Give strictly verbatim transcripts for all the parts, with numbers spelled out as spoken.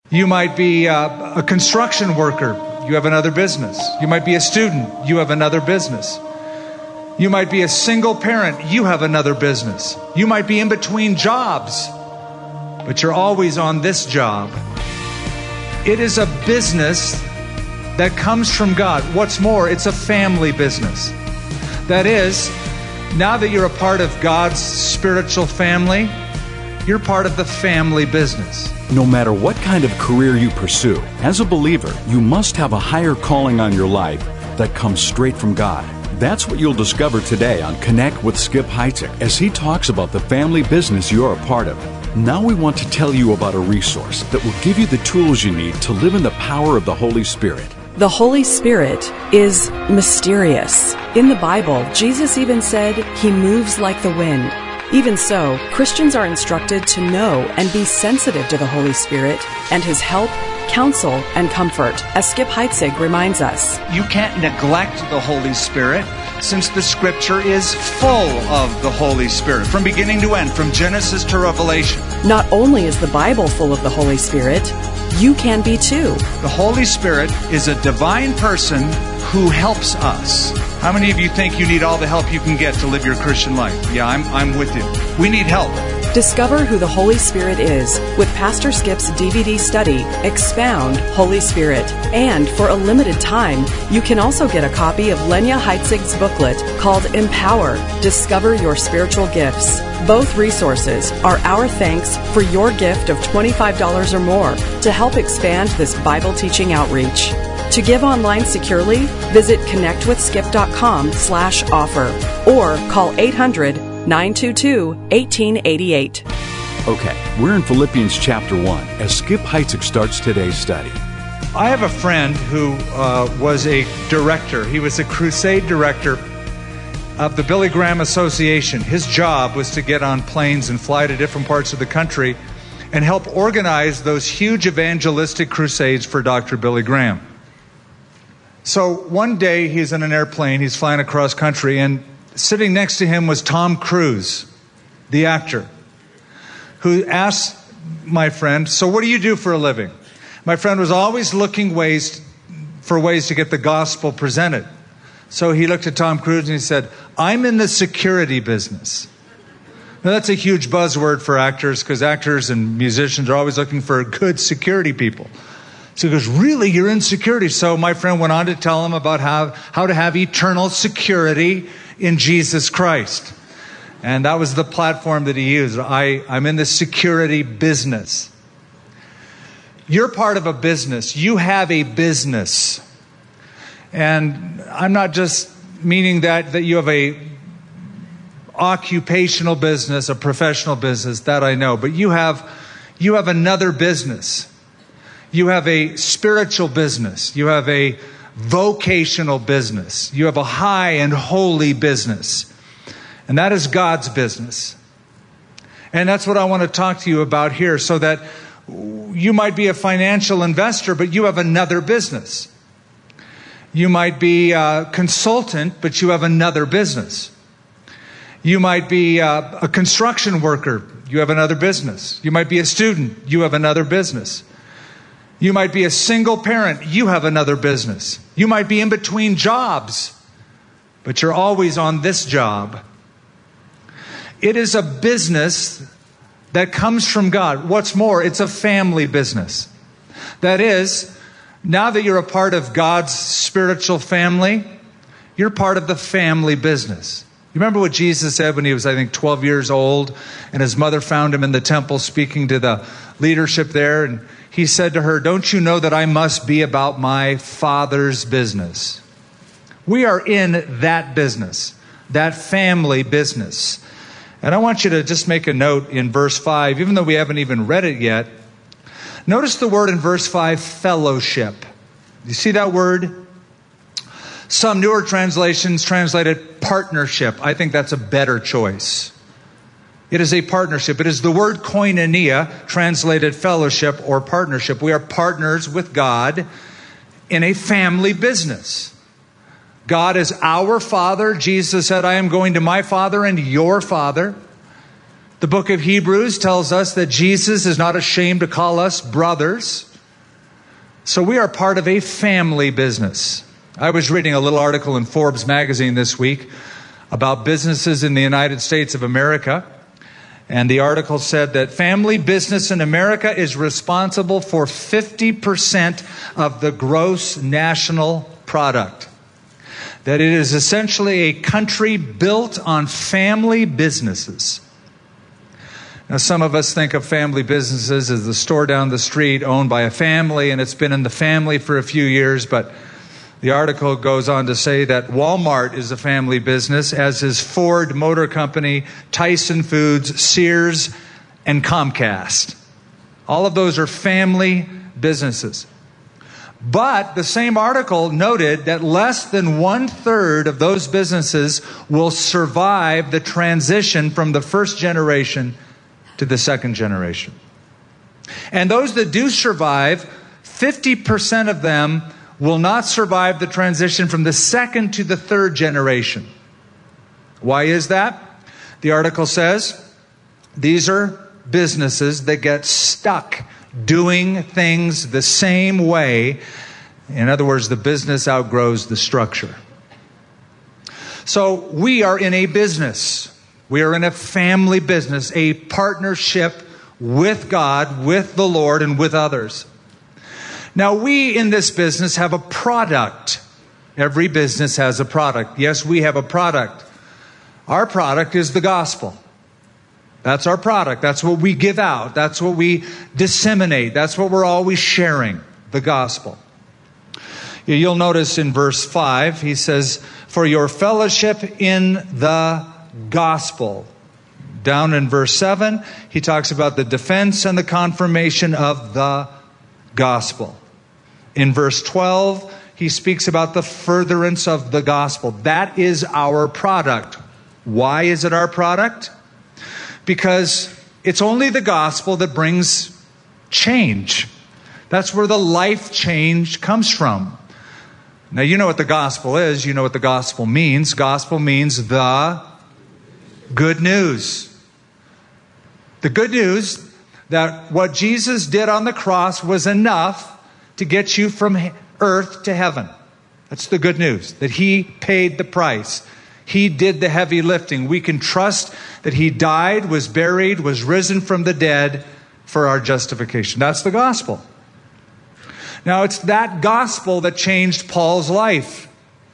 You might be uh, a construction worker. You have another business. You might be a student. You have another business. You might be a single parent. You have another business. You might be in between jobs, but you're always on this job. It is a business that comes from God. What's more, it's a family business. That is, now that you're a part of God's spiritual family, you're part of the family business. No matter what kind of career you pursue, as a believer, you must have a higher calling on your life that comes straight from God. That's what you'll discover today on Connect with Skip Heitzig as he talks about the family business you're a part of. Now we want to tell you about a resource that will give you the tools you need to live in the power of the Holy Spirit. The Holy Spirit is mysterious. In the Bible, Jesus even said he moves like the wind. Even so, Christians are instructed to know and be sensitive to the Holy Spirit and His help, counsel, and comfort, as Skip Heitzig reminds us. You can't neglect the Holy Spirit, since the Scripture is full of the Holy Spirit, from beginning to end, from Genesis to Revelation. Not only is the Bible full of the Holy Spirit, you can be too. The Holy Spirit is a divine person who helps us. How many of you think you need all the help you can get to live your Christian life? Yeah, I'm, I'm with you. We need help. Discover who the Holy Spirit is with Pastor Skip's D V D study, Expound Holy Spirit. And for a limited time, you can also get a copy of Lenya Heitzig's booklet called Empower, Discover Your Spiritual Gifts. Both resources are our thanks for your gift of twenty-five dollars or more to help expand this Bible teaching outreach. To give online securely, visit connectwithskip.com slash offer or call eight hundred, nine two two, one eight eight eight. Okay, we're in Philippians chapter one as Skip Heitzig starts today's study. I have a friend who uh, was a director. He was a crusade director of the Billy Graham Association. His job was to get on planes and fly to different parts of the country and help organize those huge evangelistic crusades for Doctor Billy Graham. So one day he's in an airplane, he's flying across country, and sitting next to him was Tom Cruise, the actor, who asked my friend, "So what do you do for a living?" My friend was always looking ways for ways to get the gospel presented. So he looked at Tom Cruise and he said, "I'm in the security business." Now that's a huge buzzword for actors, because actors and musicians are always looking for good security people. So he goes, "Really, you're in security?" So my friend went on to tell him about how, how to have eternal security in Jesus Christ. And that was the platform that he used. I, I'm in the security business. You're part of a business. You have a business. And I'm not just meaning that, that you have a occupational business, a professional business, that I know. But you have, you have another business. You have a spiritual business. You have a vocational business. You have a high and holy business. And that is God's business. And that's what I want to talk to you about here, so that you might be a financial investor, but you have another business. You might be a consultant, but you have another business. You might be a, a construction worker. You have another business. You might be a student. You have another business. You might be a single parent. You have another business. You might be in between jobs, but you're always on this job. It is a business that comes from God. What's more, it's a family business. That is, now that you're a part of God's spiritual family, you're part of the family business. You remember what Jesus said when he was, I think, twelve years old, and his mother found him in the temple speaking to the leadership there, and he said to her, "Don't you know that I must be about my Father's business?" We are in that business, that family business. And I want you to just make a note in verse five, even though we haven't even read it yet. Notice the word in verse five, fellowship. You see that word? Some newer translations translate it partnership. I think that's a better choice. It is a partnership. It is the word koinonia, translated fellowship or partnership. We are partners with God in a family business. God is our Father. Jesus said, "I am going to my Father and your Father." The book of Hebrews tells us that Jesus is not ashamed to call us brothers. So we are part of a family business. I was reading a little article in Forbes magazine this week about businesses in the United States of America. And the article said that family business in America is responsible for fifty percent of the gross national product. That it is essentially a country built on family businesses. Now, some of us think of family businesses as the store down the street owned by a family, and it's been in the family for a few years, but the article goes on to say that Walmart is a family business, as is Ford Motor Company, Tyson Foods, Sears, and Comcast. All of those are family businesses. But the same article noted that less than one-third of those businesses will survive the transition from the first generation to the second generation. And those that do survive, fifty percent of them will not survive the transition from the second to the third generation. Why is that? The article says these are businesses that get stuck doing things the same way. In other words, the business outgrows the structure. So we are in a business. We are in a family business, a partnership with God, with the Lord, and with others. Now, we in this business have a product. Every business has a product. Yes, we have a product. Our product is the gospel. That's our product. That's what we give out. That's what we disseminate. That's what we're always sharing, the gospel. You'll notice in verse five, he says, for your fellowship in the gospel. Down in verse seven, he talks about the defense and the confirmation of the gospel. In verse twelve, he speaks about the furtherance of the gospel. That is our product. Why is it our product? Because it's only the gospel that brings change. That's where the life change comes from. Now, you know what the gospel is. You know what the gospel means. Gospel means the good news. The good news that what Jesus did on the cross was enough to get you from earth to heaven. That's the good news, that He paid the price. He did the heavy lifting. We can trust that He died, was buried, was risen from the dead for our justification. That's the gospel. Now, it's that gospel that changed Paul's life.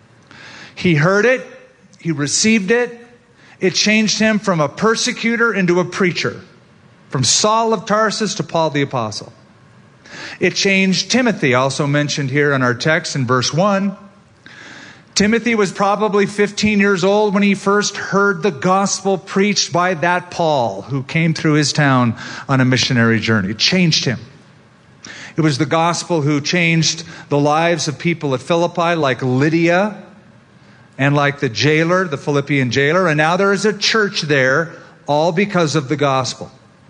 He heard it. He received it. It changed him from a persecutor into a preacher. From Saul of Tarsus to Paul the Apostle. It changed Timothy, also mentioned here in our text in verse one. Timothy was probably fifteen years old when he first heard the gospel preached by that Paul who came through his town on a missionary journey. It changed him. It was the gospel who changed the lives of people at Philippi, like Lydia and like the jailer, the Philippian jailer. And now there is a church there, all because of the gospel.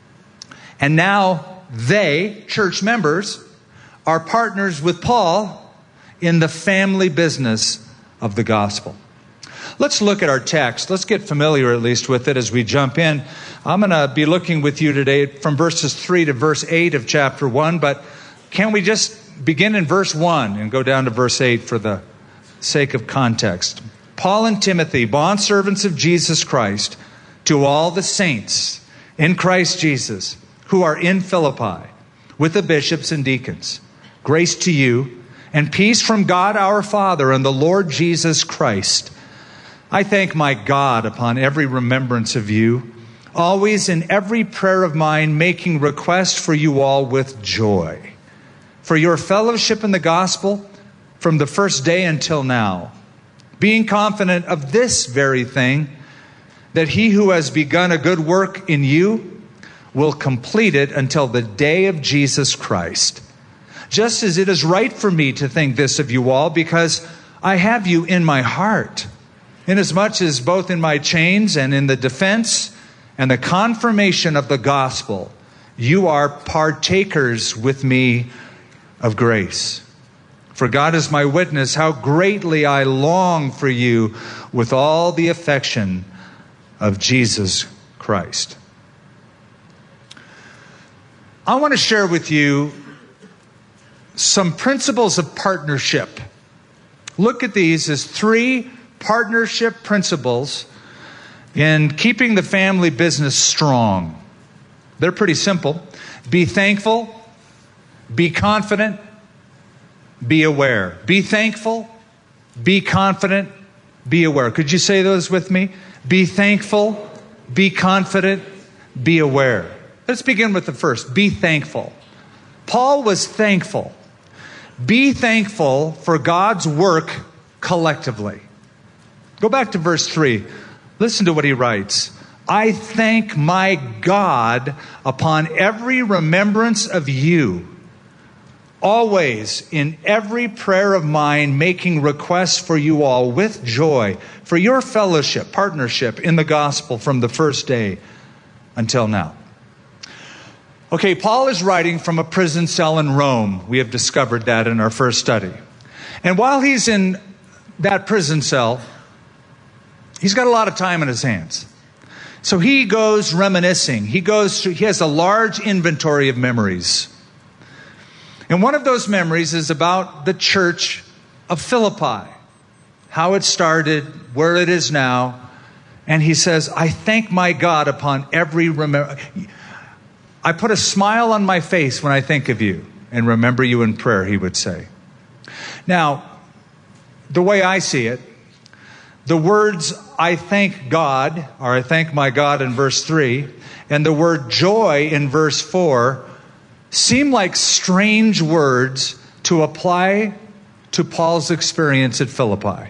And now they, church members, are partners with Paul in the family business of the gospel. Let's look at our text. Let's get familiar at least with it as we jump in. I'm going to be looking with you today from verses three to verse eight of chapter one, but can we just begin in verse one and go down to verse eight for the sake of context? Paul and Timothy, bondservants of Jesus Christ, to all the saints in Christ Jesus who are in Philippi, with the bishops and deacons. Grace to you and peace from God our Father and the Lord Jesus Christ. I thank my God upon every remembrance of you, always in every prayer of mine, making request for you all with joy, for your fellowship in the gospel from the first day until now, being confident of this very thing, that he who has begun a good work in you will complete it until the day of Jesus Christ. Just as it is right for me to think this of you all, because I have you in my heart, inasmuch as both in my chains and in the defense and the confirmation of the gospel, you are partakers with me of grace. For God is my witness, how greatly I long for you with all the affection of Jesus Christ. I want to share with you some principles of partnership. Look at these as three partnership principles in keeping the family business strong. They're pretty simple. Be thankful, be confident, be aware. Be thankful, be confident, be aware. Could you say those with me? Be thankful, be confident, be aware. Let's begin with the first. Be thankful. Paul was thankful. Be thankful for God's work collectively. Go back to verse three. Listen to what he writes. I thank my God upon every remembrance of you, always in every prayer of mine, making requests for you all with joy, for your fellowship, partnership in the gospel from the first day until now. Okay, Paul is writing from a prison cell in Rome. We have discovered that in our first study. And while he's in that prison cell, he's got a lot of time in his hands. So he goes reminiscing. He goes through, he has a large inventory of memories. And one of those memories is about the church of Philippi, how it started, where it is now. And he says, I thank my God upon every remember. I put a smile on my face when I think of you and remember you in prayer, he would say. Now, the way I see it, the words, I thank God, or I thank my God in verse three, and the word joy in verse four, seem like strange words to apply to Paul's experience at Philippi.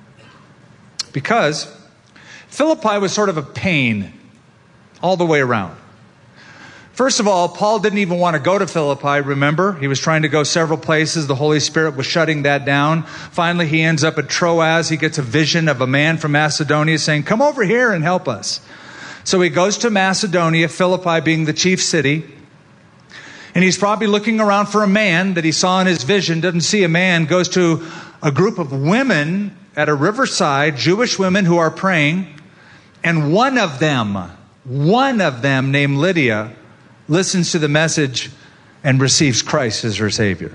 Because Philippi was sort of a pain all the way around. First of all, Paul didn't even want to go to Philippi, remember? He was trying to go several places. The Holy Spirit was shutting that down. Finally, he ends up at Troas. He gets a vision of a man from Macedonia saying, come over here and help us. So he goes to Macedonia, Philippi being the chief city. And he's probably looking around for a man that he saw in his vision, doesn't see a man, goes to a group of women at a riverside, Jewish women who are praying. And one of them, one of them named Lydia, listens to the message and receives Christ as her Savior.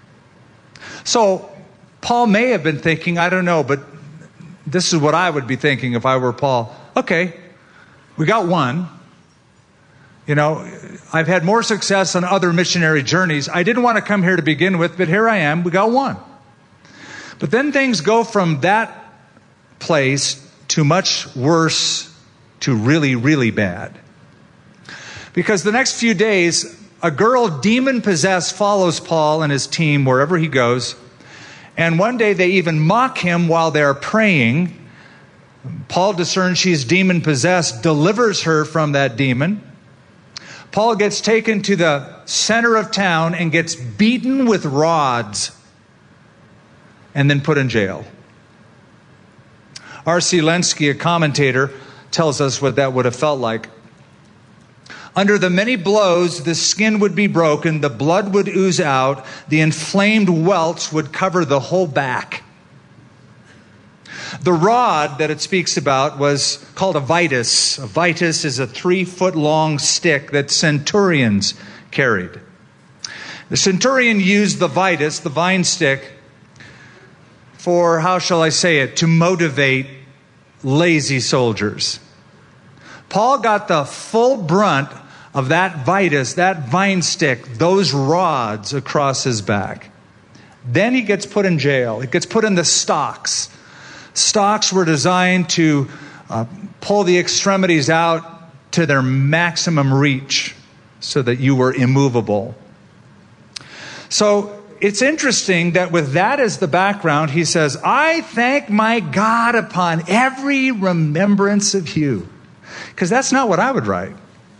So Paul may have been thinking, I don't know, but this is what I would be thinking if I were Paul. Okay, we got one. You know, I've had more success on other missionary journeys. I didn't want to come here to begin with, but here I am. We got one. But then things go from that place to much worse to really, really bad. Because the next few days, a girl demon-possessed follows Paul and his team wherever he goes. And one day they even mock him while they're praying. Paul discerns she's demon-possessed, delivers her from that demon. Paul gets taken to the center of town and gets beaten with rods and then put in jail. R C Lenski, a commentator, tells us what that would have felt like. Under the many blows, the skin would be broken, the blood would ooze out, the inflamed welts would cover the whole back. The rod that it speaks about was called a vitus. A vitus is a three-foot-long stick that centurions carried. The centurion used the vitus, the vine stick, for, how shall I say it, to motivate lazy soldiers. Paul got the full brunt of that vitus, that vine stick, those rods across his back. Then he gets put in jail. He gets put in the stocks. Stocks were designed to uh, pull the extremities out to their maximum reach so that you were immovable. So it's interesting that with that as the background, he says, I thank my God upon every remembrance of you. Because that's not what I would write.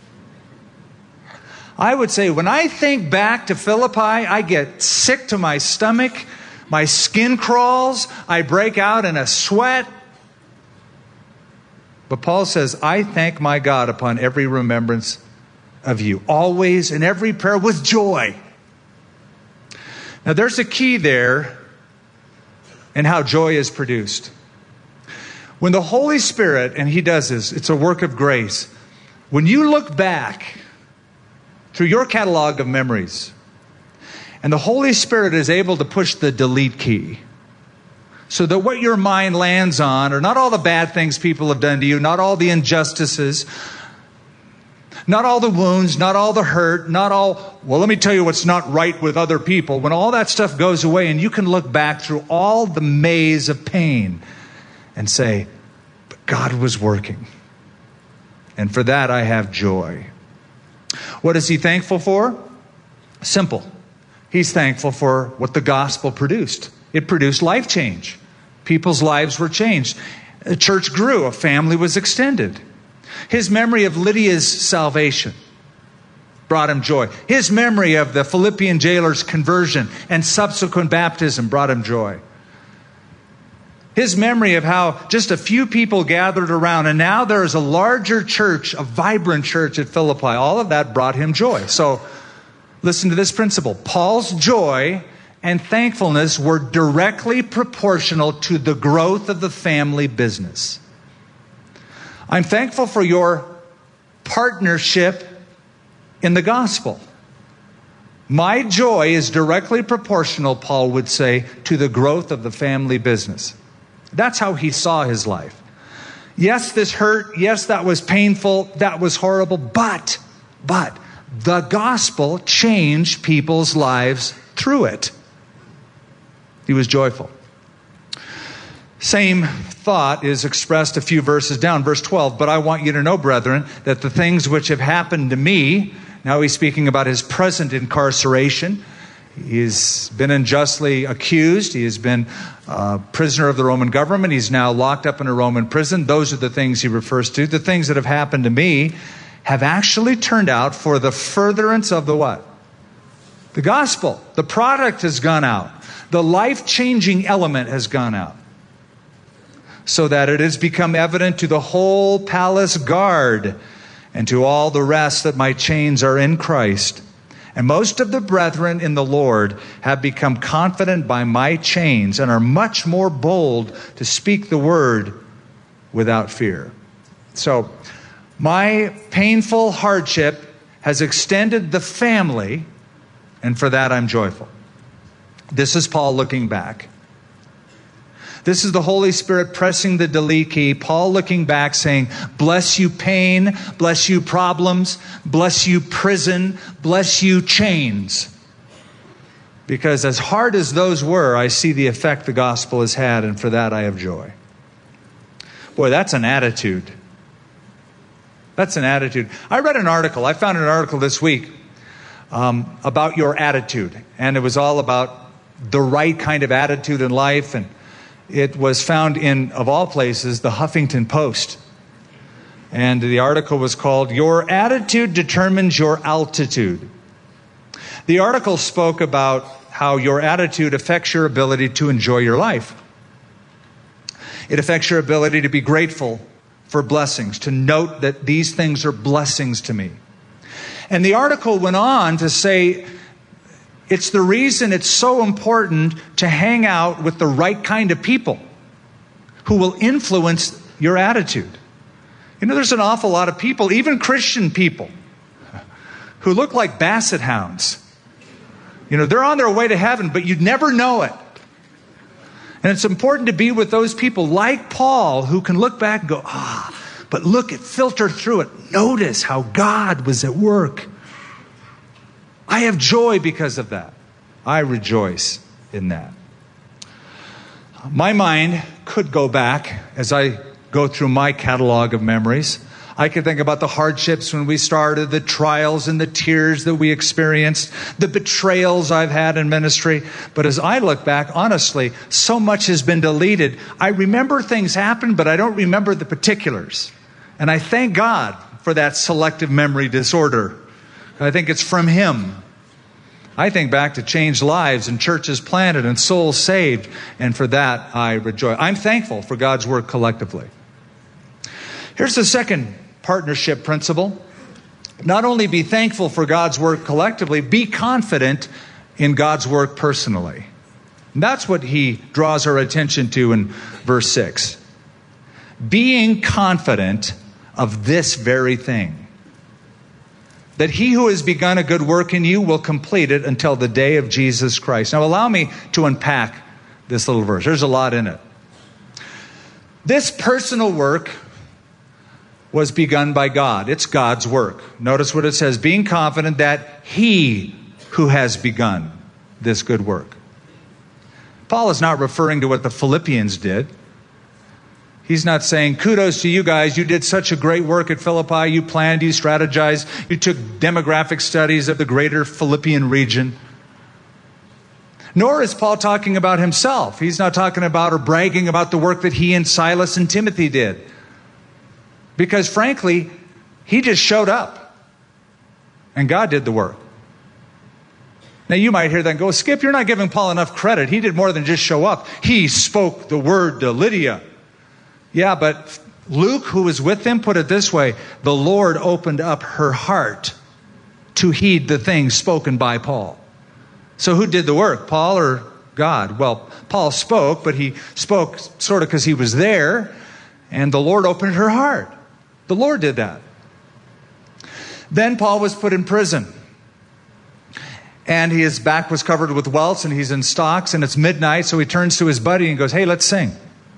I would say, when I think back to Philippi, I get sick to my stomach. My skin crawls. I break out in a sweat. But Paul says, I thank my God upon every remembrance of you. Always in every prayer with joy. Now there's a key there in how joy is produced. When the Holy Spirit, and He does this, it's a work of grace. When you look back through your catalog of memories, And the Holy Spirit is able to push the delete key so that what your mind lands on are not all the bad things people have done to you, not all the injustices, not all the wounds, not all the hurt, not all, well, let me tell you what's not right with other people. When all that stuff goes away and you can look back through all the maze of pain and say, but God was working. And for that I have joy. What is he thankful for? Simple. He's thankful for what the gospel produced. It produced life change. People's lives were changed. A church grew. A family was extended. His memory of Lydia's salvation brought him joy. His memory of the Philippian jailer's conversion and subsequent baptism brought him joy. His memory of how just a few people gathered around and now there is a larger church, a vibrant church at Philippi. All of that brought him joy. So listen to this principle. Paul's joy and thankfulness were directly proportional to the growth of the family business. I'm thankful for your partnership in the gospel. My joy is directly proportional, Paul would say, to the growth of the family business. That's how he saw his life. Yes, this hurt. Yes, that was painful. That was horrible. But, but, the gospel changed people's lives through it. He was joyful. Same thought is expressed a few verses down. Verse twelve, but I want you to know, brethren, that the things which have happened to me, now he's speaking about his present incarceration. He's been unjustly accused. He has been a prisoner of the Roman government. He's now locked up in a Roman prison. Those are the things he refers to. The things that have happened to me have actually turned out for the furtherance of the what? The gospel. The product has gone out. The life-changing element has gone out. So that it has become evident to the whole palace guard and to all the rest that my chains are in Christ. And most of the brethren in the Lord have become confident by my chains and are much more bold to speak the word without fear. So, my painful hardship has extended the family, and for that I'm joyful. This is Paul looking back. This is the Holy Spirit pressing the delete key. Paul looking back saying, bless you pain, bless you problems, bless you prison, bless you chains. Because as hard as those were, I see the effect the gospel has had, and for that I have joy. Boy, that's an attitude. That's an attitude. I read an article. I found an article this week um, about your attitude. And it was all about the right kind of attitude in life. And it was found in, of all places, the Huffington Post. And the article was called, Your Attitude Determines Your Altitude. The article spoke about how your attitude affects your ability to enjoy your life. It affects your ability to be grateful for blessings, to note that these things are blessings to me. And the article went on to say, it's the reason it's so important to hang out with the right kind of people who will influence your attitude. You know, there's an awful lot of people, even Christian people, who look like basset hounds. You know, they're on their way to heaven, but you'd never know it. And it's important to be with those people like Paul who can look back and go, ah, but look, it filter through it. Notice how God was at work. I have joy because of that. I rejoice in that. My mind could go back as I go through my catalog of memories. I could think about the hardships when we started, the trials and the tears that we experienced, the betrayals I've had in ministry. But as I look back, honestly, so much has been deleted. I remember things happened, but I don't remember the particulars. And I thank God for that selective memory disorder. I think it's from Him. I think back to changed lives and churches planted and souls saved. And for that, I rejoice. I'm thankful for God's work collectively. Here's the second partnership principle. Not only be thankful for God's work collectively, be confident in God's work personally. And that's what he draws our attention to in verse six. Being confident of this very thing. that he who has begun a good work in you will complete it until the day of Jesus Christ. Now allow me to unpack this little verse. There's a lot in it. This personal work was begun by God. It's God's work. Notice what it says, being confident that he who has begun this good work. Paul is not referring to what the Philippians did. He's not saying, kudos to you guys, you did such a great work at Philippi, you planned, you strategized, you took demographic studies of the greater Philippian region. Nor is Paul talking about himself. He's not talking about or bragging about the work that he and Silas and Timothy did. Because frankly, he just showed up and God did the work. Now you might hear that and go, Skip, you're not giving Paul enough credit. He did more than just show up. He spoke the word to Lydia. Yeah, but Luke, who was with them, put it this way. The Lord opened up her heart to heed the things spoken by Paul. So who did the work, Paul or God? Well, Paul spoke, but he spoke sort of because he was there, and the Lord opened her heart. The Lord did that. Then Paul was put in prison, and his back was covered with welts, and he's in stocks, and it's midnight, so he turns to his buddy and goes, hey, let's sing.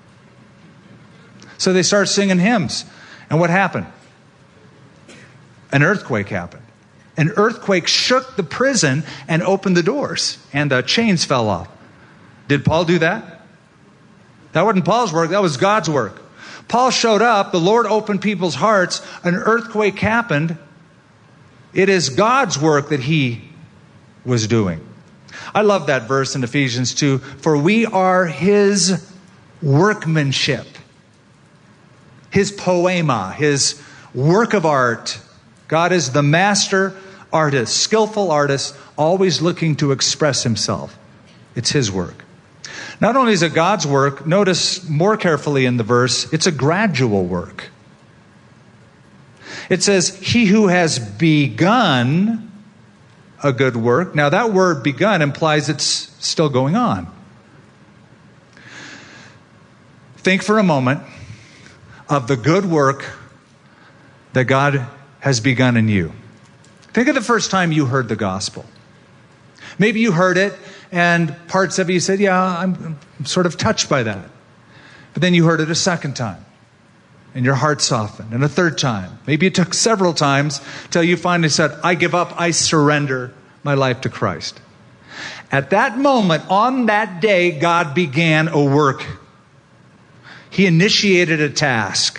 So they start singing hymns. And what happened? An earthquake happened. An earthquake shook the prison and opened the doors, and the chains fell off. Did Paul do that? That wasn't Paul's work. That was God's work. Paul showed up. The Lord opened people's hearts. An earthquake happened. It is God's work that he was doing. I love that verse in Ephesians two. For we are his workmanship. His poema, his work of art. God is the master artist, skillful artist, always looking to express himself. It's his work. Not only is it God's work, notice more carefully in the verse, it's a gradual work. It says, he who has begun a good work. Now that word begun implies it's still going on. Think for a moment of the good work that God has begun in you. Think of the first time you heard the gospel. Maybe you heard it and parts of it you said, yeah, I'm, I'm sort of touched by that. But then you heard it a second time and your heart softened. And a third time. Maybe it took several times till you finally said, I give up, I surrender my life to Christ. At that moment, on that day, God began a work. He initiated a task.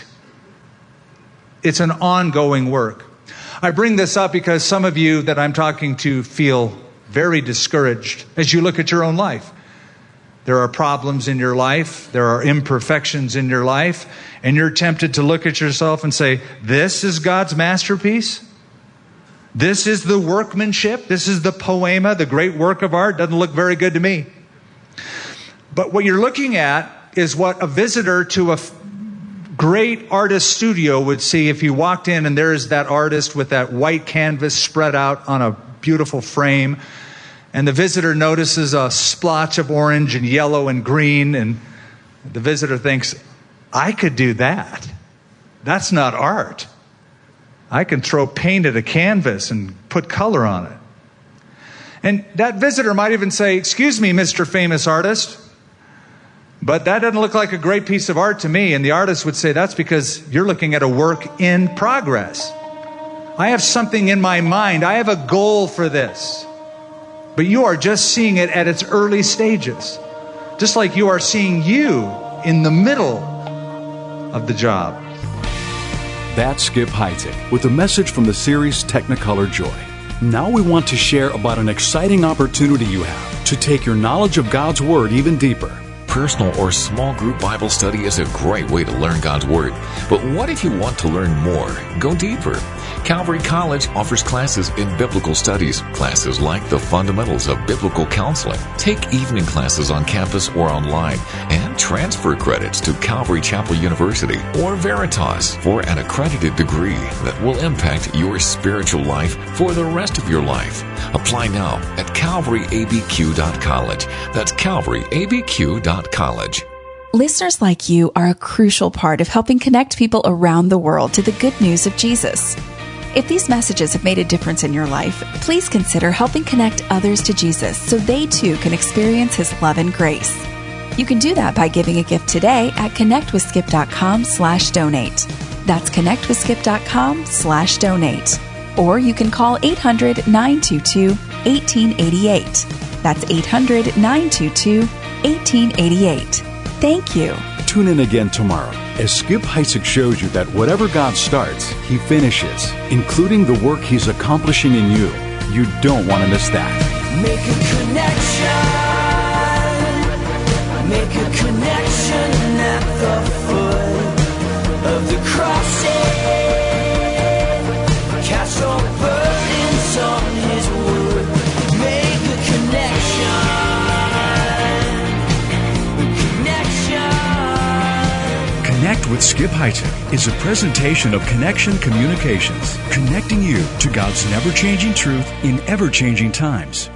It's an ongoing work. I bring this up because some of you that I'm talking to feel very discouraged as you look at your own life. There are problems in your life. There are imperfections in your life. And you're tempted to look at yourself and say, this is God's masterpiece? This is the workmanship? This is the poema, the great work of art? Doesn't look very good to me. But what you're looking at is what a visitor to a great artist studio would see if you walked in and there's that artist with that white canvas spread out on a beautiful frame. And the visitor notices a splotch of orange and yellow and green. And the visitor thinks, I could do that. That's not art. I can throw paint at a canvas and put color on it. And that visitor might even say, excuse me, Mister Famous Artist, but that doesn't look like a great piece of art to me. And the artist would say, that's because you're looking at a work in progress. I have something in my mind. I have a goal for this. But you are just seeing it at its early stages. Just like you are seeing you in the middle of the job. That's Skip Heitzig with a message from the series Technicolor Joy. Now we want to share about an exciting opportunity you have to take your knowledge of God's Word even deeper. Personal or small group Bible study is a great way to learn God's Word. But what if you want to learn more? Go deeper. Calvary College offers classes in biblical studies, classes like the fundamentals of biblical counseling. Take evening classes on campus or online, and transfer credits to Calvary Chapel University or Veritas for an accredited degree that will impact your spiritual life for the rest of your life. Apply now at calvary a b q dot college. That's calvary a b q dot college. Listeners like you are a crucial part of helping connect people around the world to the good news of Jesus. If these messages have made a difference in your life, please consider helping connect others to Jesus so they too can experience His love and grace. You can do that by giving a gift today at connectwithskip.com slash donate. That's connectwithskip.com slash donate. Or you can call eight hundred, nine two two, one eight eight eight. That's eight hundred, nine two two, one eight eight eight. Thank you. Tune in again tomorrow as Skip Heitzig shows you that whatever God starts, He finishes, including the work He's accomplishing in you. You don't want to miss that. Make a connection. Make a connection at the foot of the crossing. Cast all burdens on His wood. Make a connection. Connect with Skip Heitzig is a presentation of Connection Communications, connecting you to God's never-changing truth in ever-changing times.